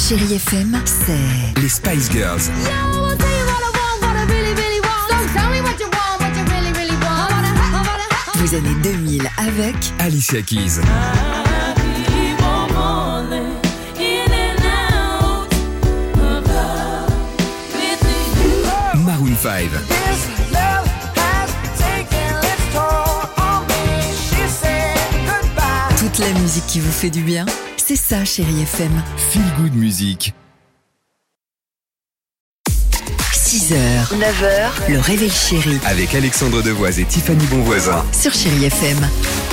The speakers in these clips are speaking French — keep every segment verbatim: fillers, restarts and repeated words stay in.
Chérie F M, c'est les Spice Girls. Vous années deux mille avec Alicia Keys. Maroon five. toute la musique qui vous fait du bien. C'est ça, Chérie F M. Feel Good Music. six heures, neuf heures, le réveil chéri. Avec Alexandre Devoise et Tiffany Bonvoisin. Sur Chérie F M.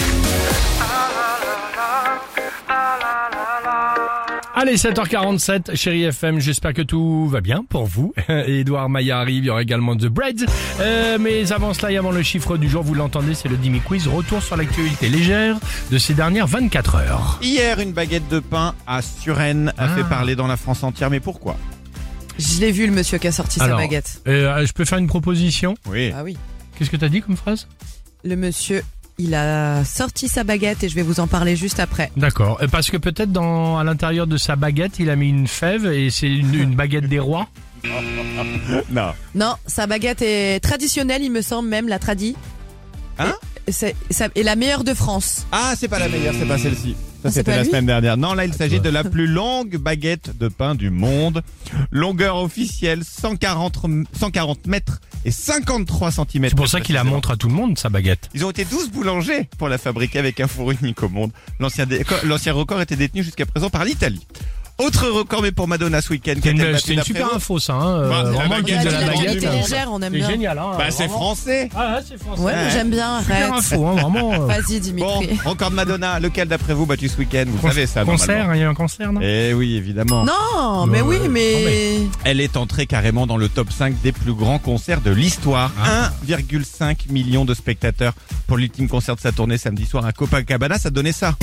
Allez, sept heures quarante-sept, Chérie F M, j'espère que tout va bien pour vous. Edouard Maillard arrive, il y aura également The Breads. Euh, mais avant cela et avant le chiffre du jour, vous l'entendez, c'est le Dimi Quiz. Retour sur l'actualité légère de ces dernières vingt-quatre heures. Hier, une baguette de pain à Suresnes a Ah. fait parler dans la France entière, mais pourquoi? Je l'ai vu, le monsieur qui a sorti Alors, sa baguette. Euh, je peux faire une proposition? Oui. Ah oui. Qu'est-ce que t'as dit comme phrase? Le monsieur, il a sorti sa baguette et je vais vous en parler juste après. D'accord. Euh, Parce que peut-être dans à l'intérieur de sa baguette, il a mis une fève et c'est une, une baguette des rois. Non. Non, sa baguette est traditionnelle, il me semble même, la tradie. Hein? Et c'est, ça, et la meilleure de France. Ah, c'est pas la meilleure, c'est pas celle-ci. Ça, Ah, c'est c'était pas la lui semaine dernière. Non, là, il s'agit de la plus longue baguette de pain du monde. Longueur officielle, cent quarante, cent quarante mètres et cinquante-trois centimètres. C'est pour ça qu'il la montre à tout le monde, sa baguette. Ils ont été douze boulangers pour la fabriquer avec un four unique au monde. L'ancien, dé- l'ancien record était détenu jusqu'à présent par l'Italie. Autre record, mais pour Madonna ce week-end. C'est qu'a-t-elle une, battu c'est une d'après super vous? info, ça. Hein. Euh, Bah, c'est la vraiment le baguette guide de de la la baguette. baguette. est légère, on aime C'est bien. génial. Hein, Bah, c'est vraiment. français. Ah, ouais, c'est français. Ouais, mais j'aime bien, Super arrête. info, hein, vraiment. euh. Vas-y, Bon, Dimitri. encore de Madonna. Lequel d'après vous battu ce week-end? Vous Con- savez ça, Concert, normalement. il y a eu un concert, non? Eh oui, évidemment. Non, mais Non, oui, euh, mais... Elle est entrée carrément dans le top cinq des plus grands concerts de l'histoire. Ah. un virgule cinq million de spectateurs pour l'ultime concert de sa tournée samedi soir à Copacabana. Ça donnait ça.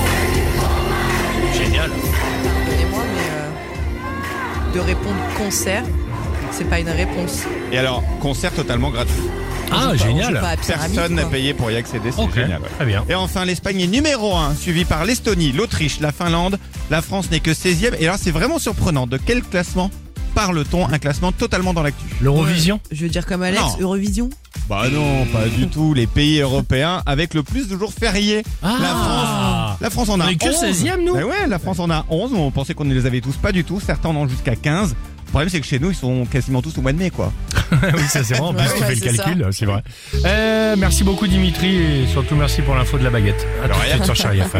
Génial. Pardonnez-moi, mais euh, de répondre concert, c'est pas une réponse. Et alors, concert totalement gratuit. Ah, On joue pas- on génial. joue pas à pyramide, Personne n'a quoi. payé pour y accéder. C'est Ok, génial. ouais. très bien. Et enfin, l'Espagne est numéro un, suivi par l'Estonie, l'Autriche, la Finlande. La France n'est que seizième. Et alors, c'est vraiment surprenant. De quel classement parle-t-on? Un classement totalement dans l'actu. L'Eurovision? Je veux dire comme Alex, Non. Eurovision. Bah non, pas du tout. Les pays européens avec le plus de jours fériés. Ah. La France, la France en a On est que onze. seizième, nous. Bah ouais, la France en a onze. On pensait qu'on ne les avait tous, pas du tout. Certains en ont jusqu'à quinze. Le problème, c'est que chez nous, ils sont quasiment tous au mois de mai, quoi. Oui, ça c'est vraiment, en plus Ouais, tu ouais, fais le c'est calcul, c'est vrai. Euh, merci beaucoup Dimitri et surtout merci pour l'info de la baguette. À tout de rien. suite sur Chérie F M.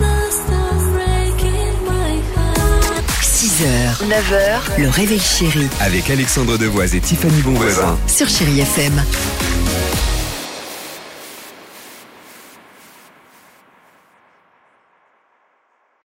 six heures, neuf heures, le réveil chéri. Avec Alexandre Devoise et Tiffany Bonvoisin. Sur Chérie F M.